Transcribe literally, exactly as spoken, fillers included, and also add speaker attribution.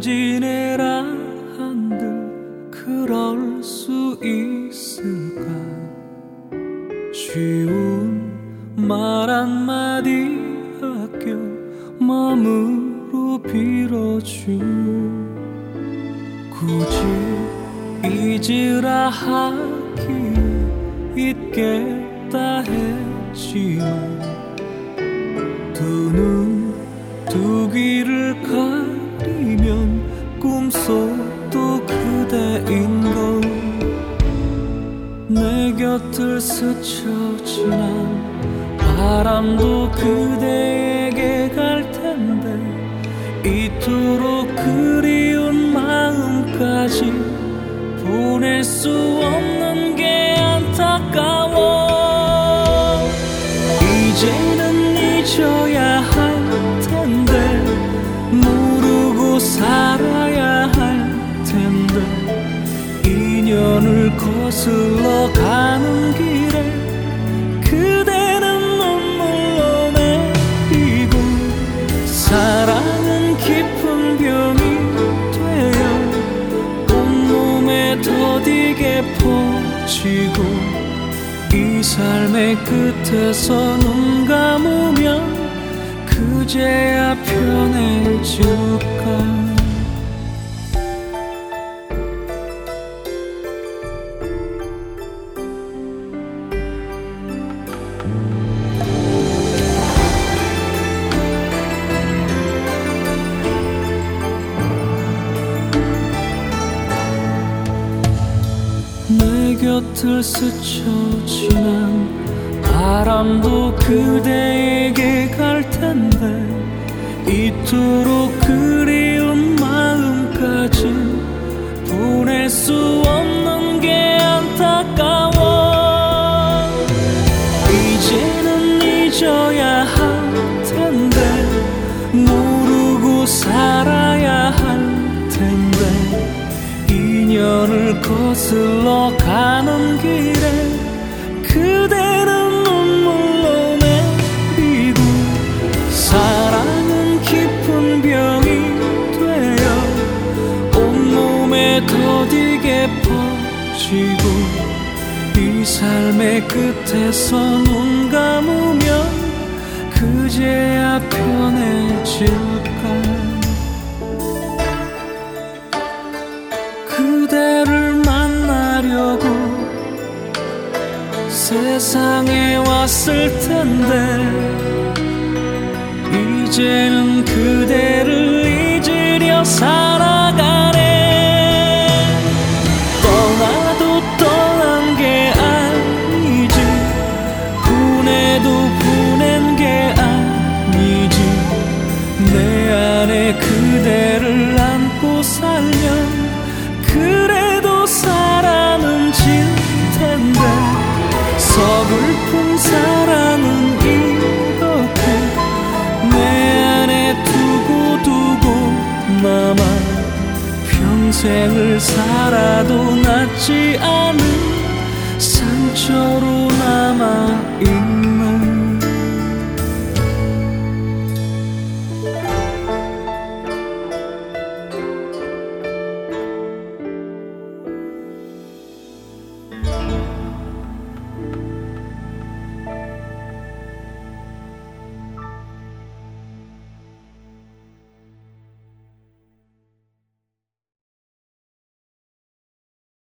Speaker 1: 지내라 한들 그럴 수 있을까. 쉬운 말 한마디 아껴 마음으로 빌어줘. 굳이 잊으라 하기에 잊겠다 했지만 두 눈 두 귀를 가리면 꿈속도 그대인걸. 내 곁을 스쳐 지난 바람도 그대에게 갈 텐데 이토록 그리운 마음까지 보낼 수 없는 게 안타까워. 이제는 잊어야 할 텐데 모르고 살아야 할 텐데 인연을 거슬러 가는 길에 그대는 눈물로 내리고 사랑은 깊은 병이 되어 온몸에 더디게 퍼지고 이 삶의 끝에서 눈 감으면 그제야 편해질까. 내 곁을 스쳐 지난 바람도 그대에게 갈 텐데 이토록 그리운 마음까지 보낼 수 없는 게 안타까워. 이제는 잊어야 할 텐데 모르고 살아야 할 텐데 인연을 거슬러 가는 길에 그대는 눈물로 내리고 사랑은 깊은 병이 되어 온몸에 더디게 퍼지고 이 삶의 끝에서 눈 감으면 그제야 편해질까. 그대를 만나려고 세상에 왔을 텐데 이제는 그대를 잊으려 살아가네. 떠나도 떠난 게 아니지 보내도 보낸 게 아니지 내 안에 그대를 안고 살면 그래도 사랑은 질 텐데 서글픈 사랑은 이렇게 내 안에 두고 두고 남아 평생을 살아도 낫지 않은 상처로 남아있네.